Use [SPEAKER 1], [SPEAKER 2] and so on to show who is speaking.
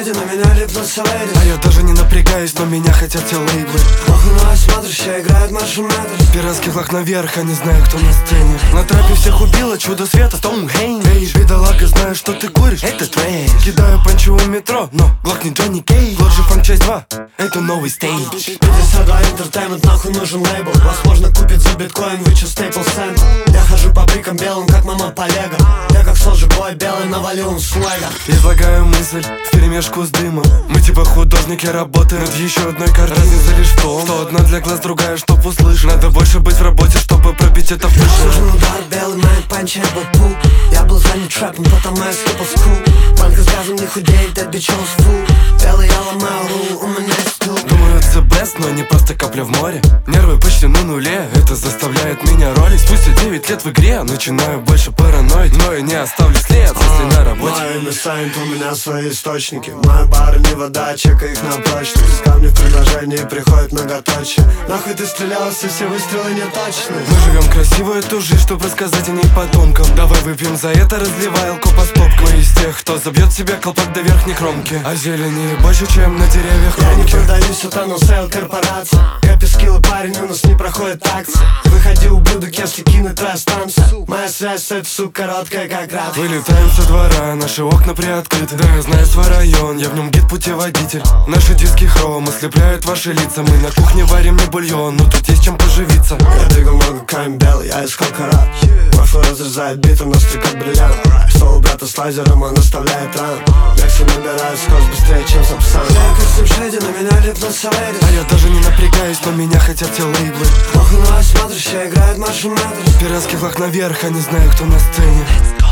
[SPEAKER 1] шейде, на меня липнут все леди.
[SPEAKER 2] А я даже не напрягаюсь, но меня хотят те лейблы.
[SPEAKER 1] Охуенно смотришь, я играют марши метр.
[SPEAKER 2] Пиратский флаг наверх, я не знаю, кто на сцене. На трапе всех убило чудо света, Стоунхейндж. Эй, бедолага, знаю, что ты куришь, это трэш. Кидаю панчу у метро, но глок не Джонни Кейдж. Лоджи Фанк часть 2, это новый стейдж.
[SPEAKER 1] 52 Entertainment, нахуй нужен лейбл. Возможно купит за биткоин, вычу Staples Center. Я хожу по брикам белым, как мама по лего. Я как Soulja Boy, белый навалил он слэга.
[SPEAKER 2] Излагаю мысль вперемешку с дымом. Мы типа художники работаем над еще одной картиной. Разница лишь в том, что одна для глаз, другая, чтоб услышать. Надо больше быть в работе, чтобы пробить это в душе.
[SPEAKER 1] Нужен удар, белый мэн, панчает бапу. Я был занят трэпом, потом я скипал скул. Банка с газом не худеет, that bitch on full. Белый я ломаю рул, у меня есть стул.
[SPEAKER 2] Думаю, это best, но не просто капля в море. Нервы почти на нуле, это заставляет меня ролить. Спустя 9 лет в игре, начинаю больше параноить. Но я не оставлю след, если на работе.
[SPEAKER 1] Мое имя Сайнт, у меня свои источники. Мои бары не вода, чекай их на прочность. Камни в предложении приходят многоточие. Нахуй ты стрелялся, все выстрелы не точны.
[SPEAKER 2] Мы живем красиво эту жизнь, чтобы рассказать о ней потомкам. Давай выпьем за это, разливай алкоголь по стопкам. Мы из тех, кто забьет себе колпак до верхней кромки. А зелени больше, чем на деревьях
[SPEAKER 1] Я не
[SPEAKER 2] хроники.
[SPEAKER 1] продаюсь, утонул сейл корпорация. Кэпи скиллы, парень, у нас не проходит акция. Выходи, ублюдок, если кинуть твоя станция. Моя связь с этой, сука, короткая, как рад.
[SPEAKER 2] Вылетаем со двора, наши окна приоткрыты. Да, я знаю свой район, я в нем гид-путеводитель. Наши диски хром ослепляют ваши лица. Мы на кухне варим не бульон, но тут есть чем поживиться.
[SPEAKER 1] Я двигал много камень белый, я искал карат. Прошлое разрезает битом, острый как бриллиант. Что у брата с лазером, он оставляет ран. Вексель набирает скорость быстрее, чем сапсан. Я как Slim Shady, на меня липнут все леди.
[SPEAKER 2] А я даже не напрягаюсь, но меня хотят те лейблы.
[SPEAKER 1] Охуенно смотришь, я играют марши метр.
[SPEAKER 2] Пиратский флаг наверх, я не знаю, кто на сцене.